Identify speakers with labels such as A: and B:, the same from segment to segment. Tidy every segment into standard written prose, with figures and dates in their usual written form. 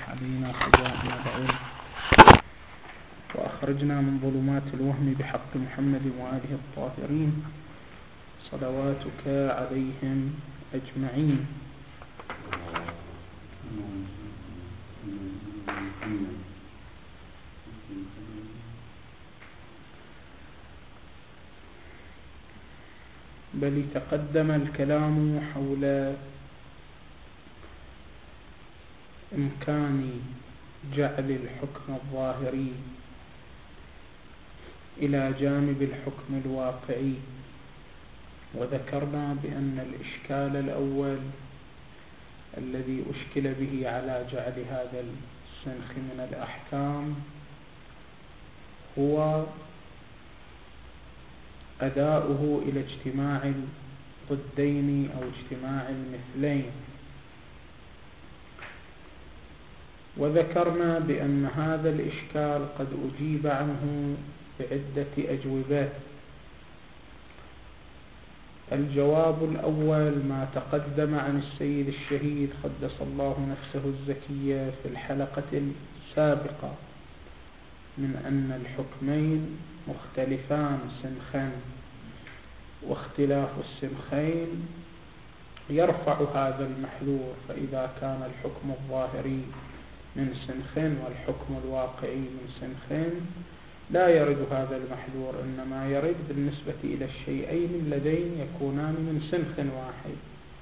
A: علينا خزائن العلم وأخرجنا من ظلمات الوهم بحق محمد وآله الطاهرين صلواتك عليهم أجمعين. بل تقدم الكلام حول إمكان جعل الحكم الظاهري إلى جانب الحكم الواقعي، وذكرنا بأن الإشكال الأول الذي أشكل به على جعل هذا السنخ من الأحكام هو أداؤه إلى اجتماع الضدين أو اجتماع المثلين، وذكرنا بأن هذا الإشكال قد أجيب عنه بعدة أجوبة. الجواب الأول ما تقدم عن السيد الشهيد قدس الله نفسه الزكية في الحلقة السابقة من أن الحكمين مختلفان سنخا، واختلاف السنخين يرفع هذا المحذور، فإذا كان الحكم الظاهري من سنخ والحكم الواقعي من سنخ لا يرد هذا المحذور، إنما يرد بالنسبة إلى الشيئين اللذين يكونان من سنخ واحد.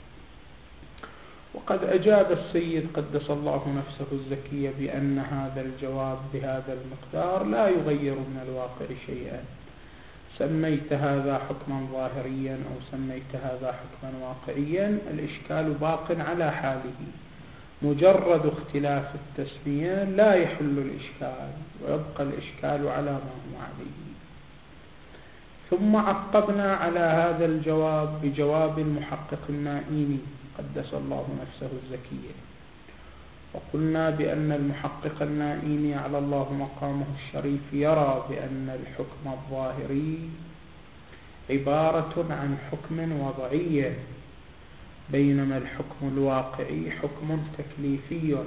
A: وقد أجاب السيد قدس الله نفسه الزكية بأن هذا الجواب بهذا المقدار لا يغير من الواقع شيئا، سميت هذا حكما ظاهريا أو سميت هذا حكما واقعيا الإشكال باق على حاله، مجرد اختلاف التسمية لا يحل الإشكال ويبقى الإشكال على ما هو عليه. ثم عقبنا على هذا الجواب بجواب المحقق النائيني قدس الله نفسه الزكية، وقلنا بأن المحقق النائيني على الله مقامه الشريف يرى بأن الحكم الظاهري عبارة عن حكم وضعي، بينما الحكم الواقعي حكم تكليفي.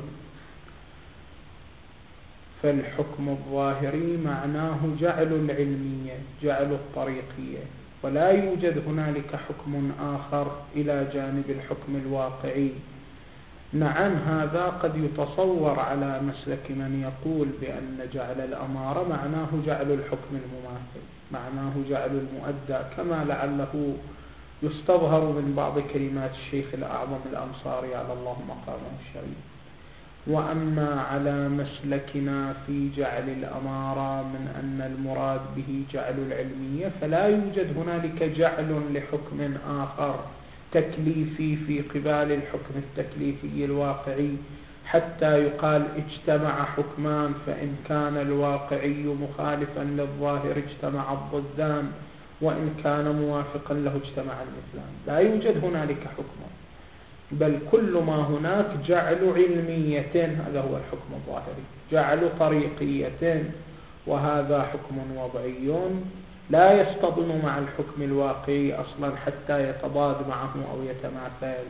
A: فالحكم الظاهري معناه جعل العلمية، جعل الطريقية، ولا يوجد هنالك حكم آخر إلى جانب الحكم الواقعي. نعم هذا قد يتصور على مسلك من يقول بأن جعل الأمارة معناه جعل الحكم المماثل، معناه جعل المؤدى، كما لعله يستظهر من بعض كلمات الشيخ الأعظم الأنصاري على الله مقامه الشريف. وأما على مسلكنا في جعل الأمارة من أن المراد به جعل العلمية، فلا يوجد هنالك جعل لحكم آخر تكليفي في قبال الحكم التكليفي الواقعي حتى يقال اجتمع حكمان، فإن كان الواقعي مخالفا للظاهر اجتمع الضدان، وإن كان موافقا له اجتمع المثلان. لا يوجد هنالك حكم، بل كل ما هناك جعل علمية، هذا هو الحكم الظاهري، جعل طريقية، وهذا حكم وضعي لا يصطدم مع الحكم الواقعي أصلا حتى يتضاد معه أو يتماثل.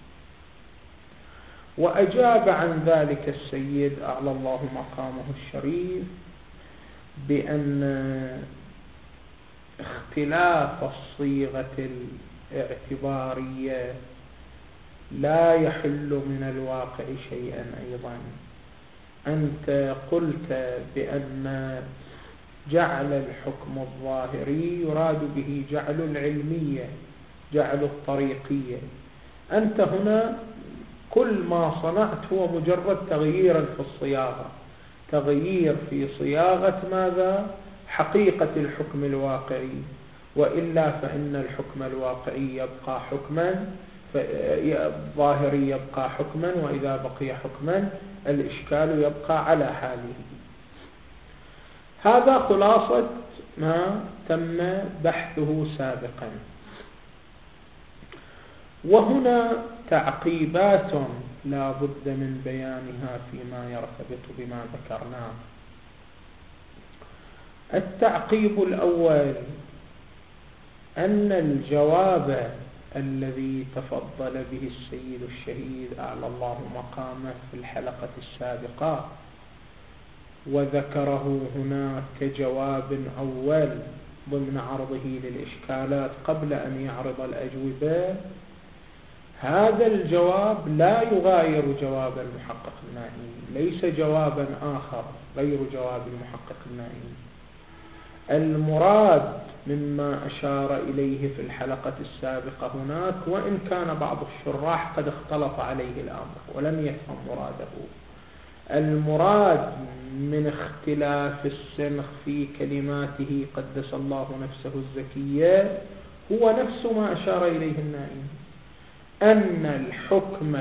A: وأجاب عن ذلك السيد أعلى الله مقامه الشريف بأن اختلاف الصيغة الاعتبارية لا يحل من الواقع شيئا أيضا. أنت قلت بأن جعل الحكم الظاهري يراد به جعل العلمية، جعل الطريقية. أنت هنا كل ما صنعت هو مجرد تغيير في الصياغة، تغيير في صياغة ماذا؟ حقيقة الحكم الواقعي، وإلا فإن الحكم الواقعي يبقى حكما، الظاهري يبقى حكما، وإذا بقي حكما الإشكال يبقى على حاله. هذا خلاصة ما تم بحثه سابقا. وهنا تعقيبات لا بد من بيانها فيما يرتبط بما ذكرناه. التعقيب الأول أن الجواب الذي تفضل به السيد الشهيد أعلى الله مقامه في الحلقة السابقة، وذكره هنا كجواب أول ضمن عرضه للإشكالات قبل أن يعرض الأجوبة. هذا الجواب لا يغاير جواب المحقق النائي، ليس جوابا آخر غير جواب المحقق النائي. المراد مما أشار إليه في الحلقة السابقة هناك، وإن كان بعض الشراح قد اختلط عليه الأمر ولم يفهم مراده، المراد من اختلاف السنخ في كلماته قدس الله نفسه الزكية هو نفس ما أشار إليه النائي، أن الحكم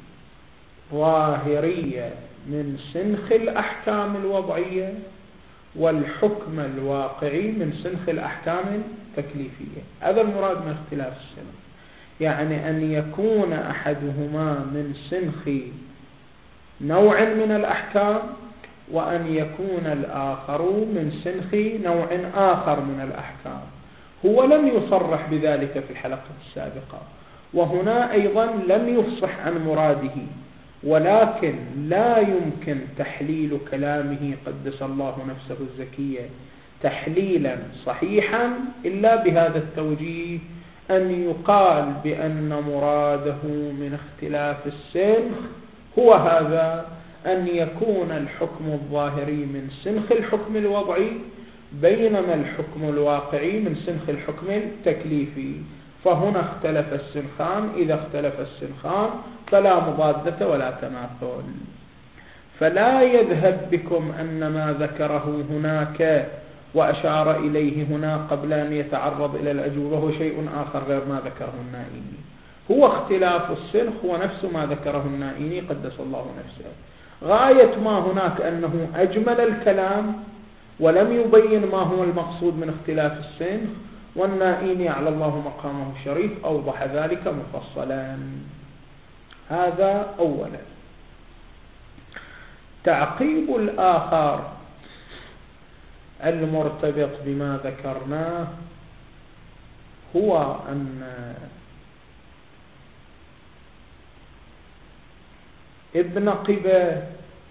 A: الظاهري من سنخ الأحكام الوضعية والحكم الواقعي من سنخ الأحكام التكليفية. هذا المراد من اختلاف السنخ، يعني أن يكون أحدهما من سنخ نوع من الأحكام، وأن يكون الآخر من سنخ نوع آخر من الأحكام. هو لم يصرح بذلك في الحلقة السابقة، وهنا أيضا لم يفصح عن مراده، ولكن لا يمكن تحليل كلامه قدس الله نفسه الزكية تحليلا صحيحا إلا بهذا التوجيه، أن يقال بأن مراده من اختلاف السنخ هو هذا، أن يكون الحكم الظاهري من سنخ الحكم الوضعي، بينما الحكم الواقعي من سنخ الحكم التكليفي. فهنا اختلف السنخان، إذا اختلف السنخان فلا مضادة ولا تماثل. فلا يذهب بكم أن ما ذكره هناك وأشار إليه هنا قبل أن يتعرض إلى الأجوبة هو شيء آخر غير ما ذكره النائي. هو اختلاف السنخ ونفس ما ذكره النائي قدس الله نفسه. غاية ما هناك أنه أجمل الكلام ولم يبين ما هو المقصود من اختلاف السنخ، والنائي على الله مقامه الشريف أوضح ذلك مفصلا. هذا أولا. تعقيب الآخر المرتبط بما ذكرناه هو أن ابن قبة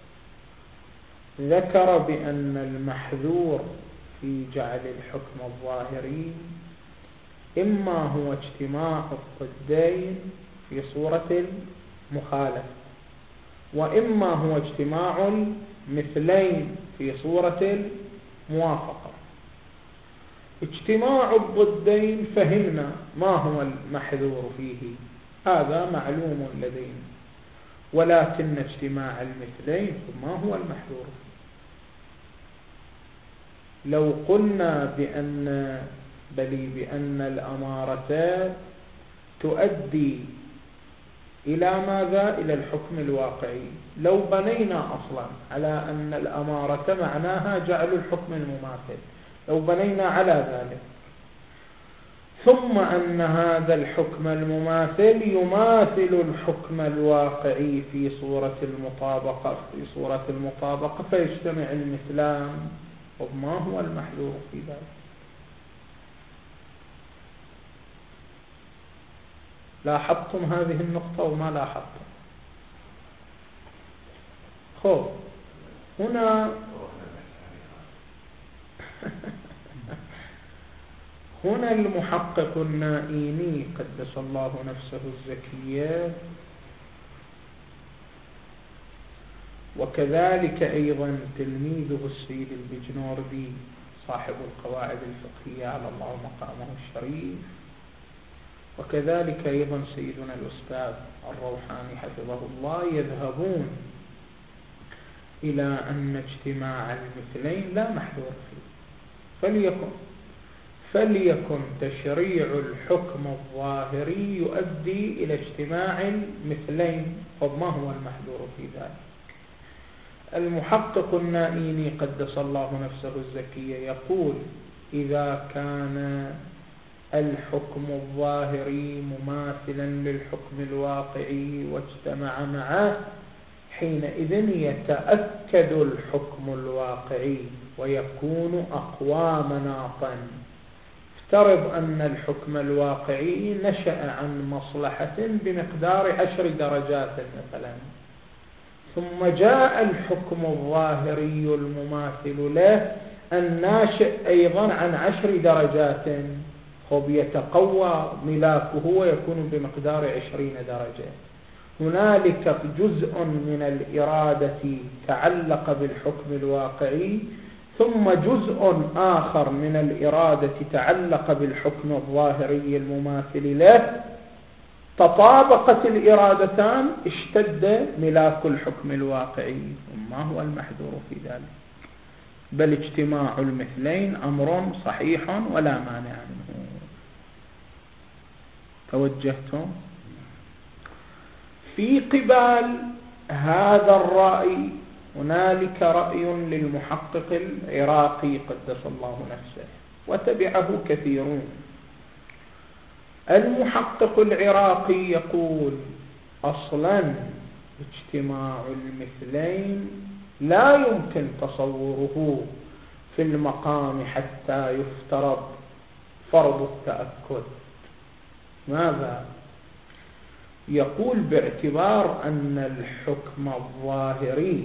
A: ذكر بأن المحذور في جعل الحكم الظاهري إما هو اجتماع الضدين في صورة المخالفة، وإما هو اجتماع المثلين في صورة الموافقة. اجتماع الضدين فهمنا ما هو المحذور فيه، هذا معلوم لدينا، ولكن اجتماع المثلين ما هو المحذور فيه؟ لو قلنا بأن الأمارة تؤدي إلى ماذا؟ إلى الحكم الواقعي. لو بنينا أصلا على أن الأمارة معناها جعل الحكم المماثل، لو بنينا على ذلك، ثم أن هذا الحكم المماثل يماثل الحكم الواقعي في صورة المطابقة فيجتمع المثلان، وما هو المحذور في ذلك؟ لاحظتم هذه النقطة وما لاحظتم؟ خب هنا المحقق النائيني قدس الله نفسه الزكية، وكذلك أيضا تلميذه السيد البجنوردي صاحب القواعد الفقهية على الله مقامه الشريف، وكذلك أيضا سيدنا الأستاذ الروحاني حفظه الله، يذهبون إلى أن اجتماع المثلين لا محذور فيه. فليكن تشريع الحكم الظاهري يؤدي إلى اجتماع المثلين، فما هو المحذور في ذلك؟ المحقق النائيني قدس الله نفسه الزكية يقول: إذا كان الحكم الظاهري مماثلا للحكم الواقعي واجتمع معه، حينئذ يتأكد الحكم الواقعي ويكون أقوى مناطا. افترض أن الحكم الواقعي نشأ عن مصلحة بمقدار 10 درجات مثلا، ثم جاء الحكم الظاهري المماثل له الناشئ أيضا عن 10 درجات، خب يتقوى ملاكه ويكون بمقدار 20 درجة. هنالك جزء من الإرادة تعلق بالحكم الواقعي، ثم جزء آخر من الإرادة تعلق بالحكم الظاهري المماثل له، تطابقت الإرادتان اشتد ملاك الحكم الواقعي. وما هو المحذور في ذلك؟ بل اجتماع المثلين أمر صحيح ولا مانع منه. توجهتم؟ في قبال هذا الرأي هنالك رأي للمحقق العراقي قدس الله نفسه وتبعه كثيرون. المحقق العراقي يقول أصلا اجتماع المثلين لا يمكن تصوره في المقام حتى يفترض فرض التأكد. ماذا؟ يقول باعتبار أن الحكم الظاهري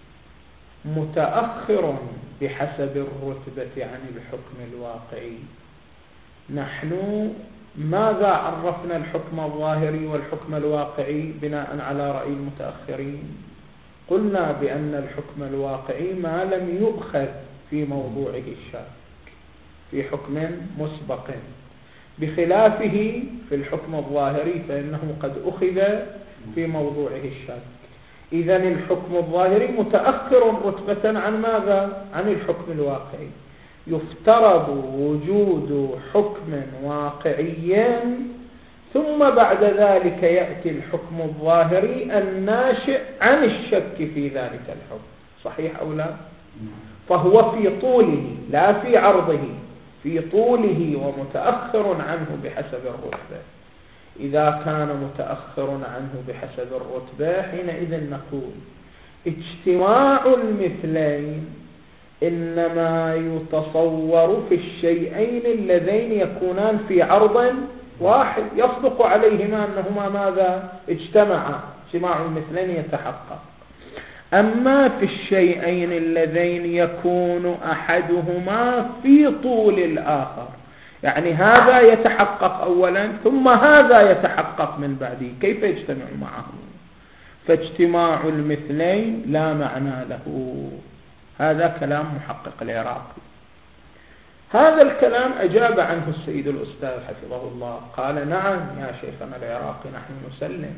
A: متأخر بحسب الرتبة عن الحكم الواقعي. نحن ماذا عرفنا الحكم الظاهري والحكم الواقعي بناء على رأي المتأخرين؟ قلنا بأن الحكم الواقعي ما لم يؤخذ في موضوعه الشاك في حكم مسبق، بخلافه في الحكم الظاهري فإنه قد أخذ في موضوعه الشاك. إذن الحكم الظاهري متأخر رتبة عن ماذا؟ عن الحكم الواقعي. يفترض وجود حكم واقعي ثم بعد ذلك يأتي الحكم الظاهري الناشئ عن الشك في ذلك الحكم. صحيح أو لا؟ فهو في طوله لا في عرضه، في طوله ومتأخر عنه بحسب الرتبة. إذا كان متأخر عنه بحسب الرتبة حينئذ نقول اجتماع المثلين إنما يتصور في الشيئين اللذين يكونان في عرض واحد يصدق عليهما أنهما ماذا؟ اجتمعا، اجتماع المثلين يتحقق. أما في الشيئين اللذين يكون أحدهما في طول الآخر، يعني هذا يتحقق أولا ثم هذا يتحقق من بعده، كيف يجتمع معه؟ فاجتماع المثلين لا معنى له. هذا كلام محقق العراقي. هذا الكلام أجاب عنه السيد الأستاذ حفظه الله، قال نعم يا شيخنا العراقي نحن نسلم،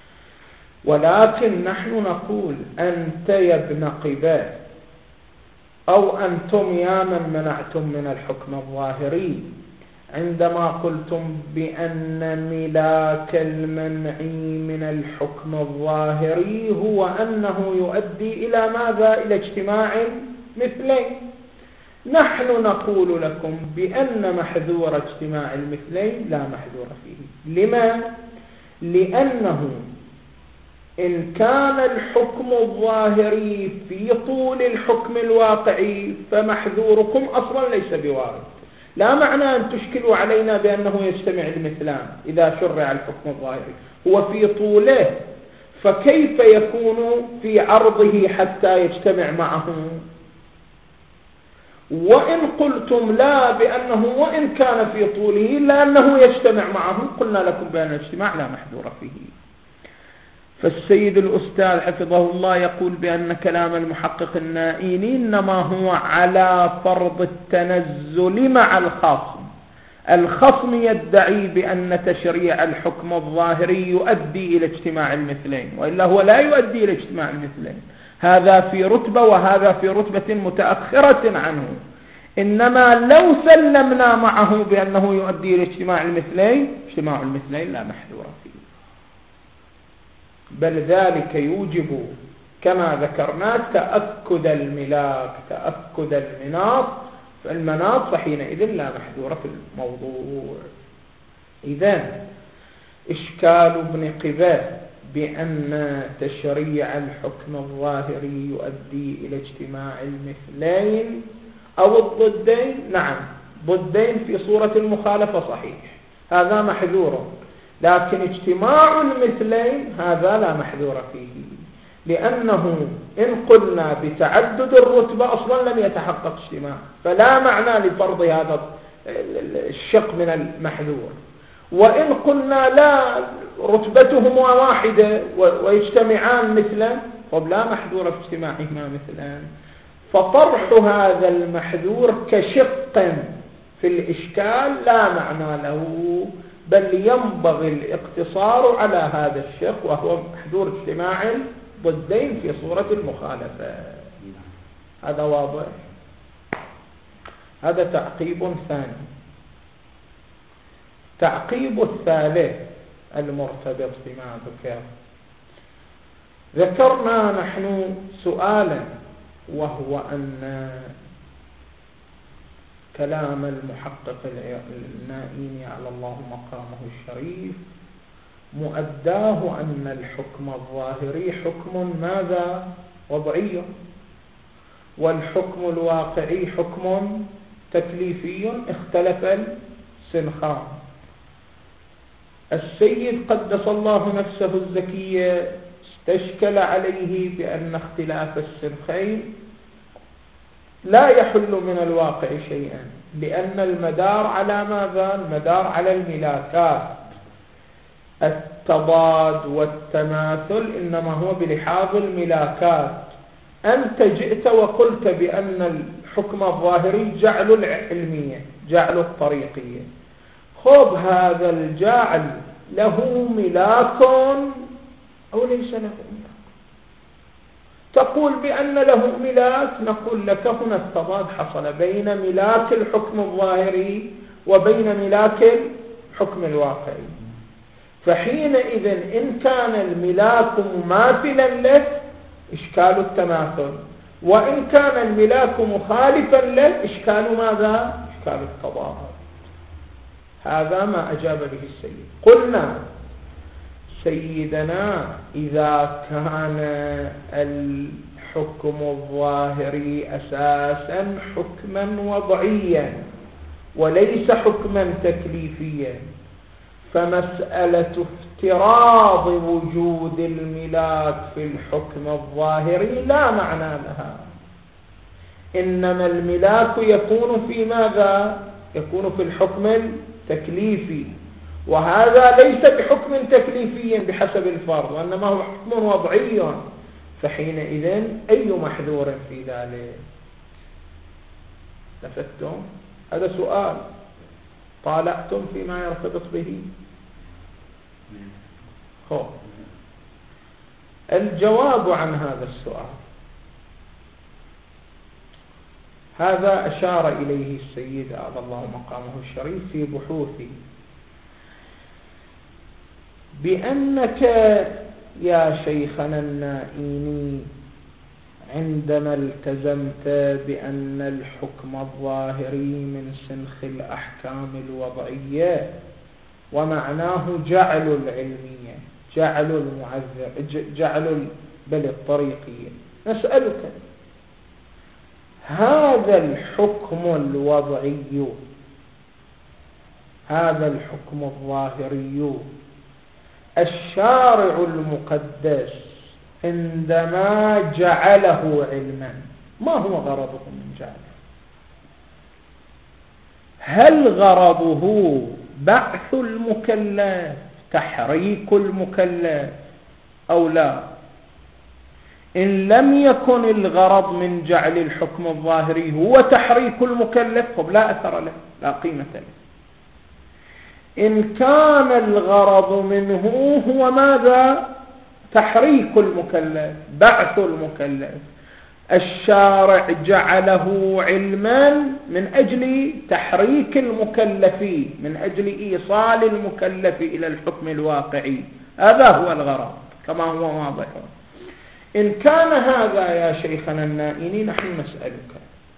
A: ولكن نحن نقول أنت يا ابن قباه أو أنتم يا من منعتم من الحكم الظاهري عندما قلتم بأن ملاك المنعي من الحكم الظاهري هو أنه يؤدي إلى ماذا؟ إلى اجتماع مثلين. نحن نقول لكم بأن محذور اجتماع المثلين لا محذور فيه. لما؟ لأنه إن كان الحكم الظاهري في طول الحكم الواقعي فمحذوركم أصلا ليس بوارد. لا معنى أن تشكلوا علينا بأنه يجتمع المثلان إذا شرع الحكم الظاهري، هو في طوله، فكيف يكون في عرضه حتى يجتمع معه؟ وإن قلتم لا بأنه وإن كان في طوله إلا أنه يجتمع معه، قلنا لكم بأن الاجتماع لا محذور فيه. فالسيد الأستاذ حفظه الله يقول بأن كلام المحقق النائيني إنما هو على فرض التنزل مع الخصم. الخصم يدعي بأن تشريع الحكم الظاهري يؤدي إلى اجتماع المثلين، وإلا هو لا يؤدي إلى اجتماع المثلين. هذا في رتبة وهذا في رتبة متأخرة عنه. إنما لو سلمنا معه بأنه يؤدي إلى اجتماع المثلين، اجتماع المثلين لا محذور فيه، بل ذلك يوجب كما ذكرنا تأكد الملاك، تأكد المناط، فحينئذ لا محذور في الموضوع. إذن إشكال ابن قباه بأن تشريع الحكم الظاهري يؤدي إلى اجتماع المثلين أو الضدين، نعم ضدين في صورة المخالفة صحيح، هذا محذور، لكن اجتماع المثلين هذا لا محذور فيه، لأنه إن قلنا بتعدد الرتبة أصلا لم يتحقق اجتماع، فلا معنى لفرض هذا الشق من المحذور. وإن قلنا لا رتبتهما واحدة ويجتمعان مثلا، فلا محذور في اجتماعهما مثلا، فطرح هذا المحذور كشق في الإشكال لا معنى له، بل ينبغي الاقتصار على هذا الشق وهو محذور اجتماع ضدين في صورة المخالفة. هذا واضح. هذا تعقيب ثاني. تعقيب الثالث المرتبط بما ذكر، ذكرنا نحن سؤالا، وهو أن كلام المحقق النائين على الله مقامه الشريف مؤداه أن الحكم الظاهري حكم ماذا؟ وضعي، والحكم الواقعي حكم تكليفي، اختلف السنخان. السيد قدس الله نفسه الزكية استشكل عليه بأن اختلاف السنخين لا يحل من الواقع شيئا، لأن المدار على ماذا؟ المدار على الملاكات، التضاد والتماثل إنما هو بلحاظ الملاكات. أنت جئت وقلت بأن الحكم الظاهري جعل العلمية، جعل الطريقية. خب هذا الجعل له ملاك أو ليس له ملاك؟ تقول بأن له ملاك، نقول لك هنا التضاد حصل بين ملاك الحكم الظاهري وبين ملاك الحكم الواقعي. فحينئذ إن كان الملاك مماثلا له إشكال التماثل، وإن كان الملاك مخالفا له إشكال ماذا؟ إشكال التضاد. هذا ما أجاب به السيد. قلنا سيدنا إذا كان الحكم الظاهري أساسا حكما وضعيا وليس حكما تكليفيا، فمسألة افتراض وجود الملاك في الحكم الظاهري لا معنى لها، إنما الملاك يكون في ماذا؟ يكون في الحكم التكليفي، وهذا ليس بحكم تكليفي بحسب الفرض، وإنما هو حكم وضعي. فحينئذ أي محذور في ذلك؟ لفتم؟ هذا سؤال طالعتم فيما يرتبط به. الجواب عن هذا السؤال هذا أشار إليه السيد أعطى الله مقامه الشريف في بحوثه، بأنك يا شيخنا النائيني عندما التزمت بأن الحكم الظاهري من سنخ الأحكام الوضعية ومعناه جعل العلمية، جعل المعذر، جعل بل الطريقية، نسألك هذا الحكم الوضعي، هذا الحكم الظاهري الشارع المقدس عندما جعله علما ما هو غرضه من جعله؟ هل غرضه بعث المكلف، تحريك المكلف أو لا؟ إن لم يكن الغرض من جعل الحكم الظاهري هو تحريك المكلف فلا أثر له، لا قيمة له. إن كان الغرض منه هو ماذا؟ تحريك المكلف، بعث المكلف، الشارع جعله علما من أجل تحريك المكلف، من أجل إيصال المكلف إلى الحكم الواقعي، هذا هو الغرض كما هو واضح. إن كان هذا يا شيخنا النائني نحن نسألك،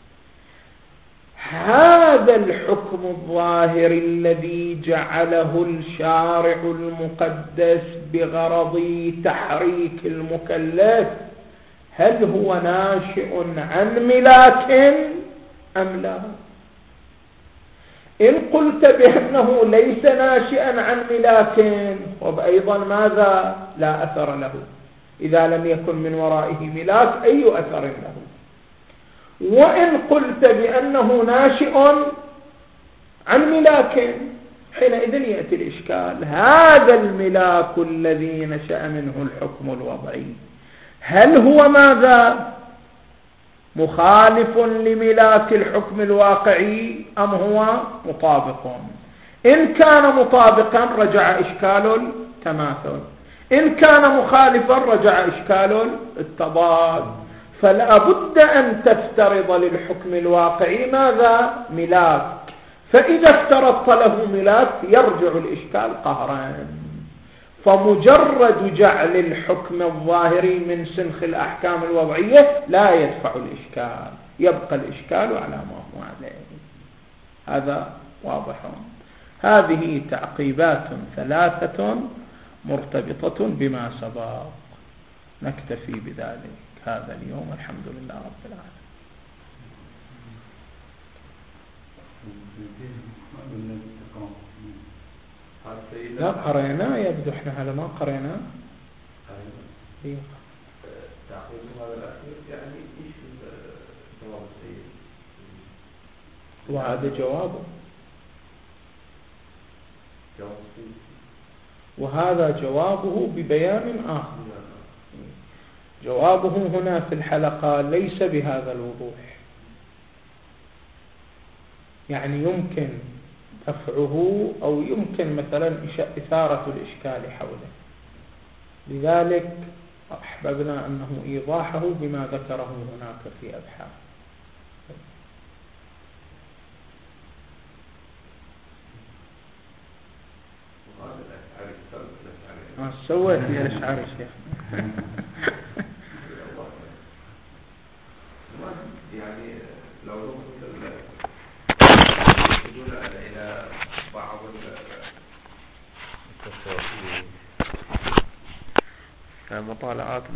A: هذا الحكم الظاهر الذي جعله الشارع المقدس بغرض تحريك المكلف هل هو ناشئ عن ملاك أم لا؟ إن قلت بأنه ليس ناشئا عن ملاك وأيضا ماذا؟ لا أثر له. إذا لم يكن من ورائه ملاك أي أثر له. وإن قلت بأنه ناشئ عن ملاك حينئذ يأتي الإشكال، هذا الملاك الذي نشأ منه الحكم الوضعي هل هو ماذا؟ مخالف لملاك الحكم الواقعي أم هو مطابق؟ إن كان مطابقا رجع إشكال التماثل، إن كان مخالفا رجع إشكال التضاد. فلا بد أن تفترض للحكم الواقعي ماذا؟ ملاك. فإذا افترضت له ملاك يرجع الإشكال قهرا. فمجرد جعل الحكم الظاهري من سنخ الأحكام الوضعية لا يدفع الإشكال، يبقى الإشكال على ما هو عليه. هذا واضح. هذه تعقيبات ثلاثة مرتبطة بما سبق. نكتفي بذلك هذا اليوم. الحمد لله رب العالمين. لا قرينا، يبدو احنا هذا ما قرينا.
B: تعقيب هذا الأخير يعني إيش الجواب السيد؟
A: وهذا جوابه،
B: جواب السيد،
A: وهذا جوابه ببيان آخر. جوابه هنا في الحلقة ليس بهذا الوضوح، يعني يمكن دفعه أو يمكن مثلا إثارة الإشكال حوله. لذلك أحببنا أنه إيضاحه بما ذكره هناك في أبحاث. سويت يا الأشعري شيخ.
B: يعني لو نقصد إلى بعض
A: المطالعات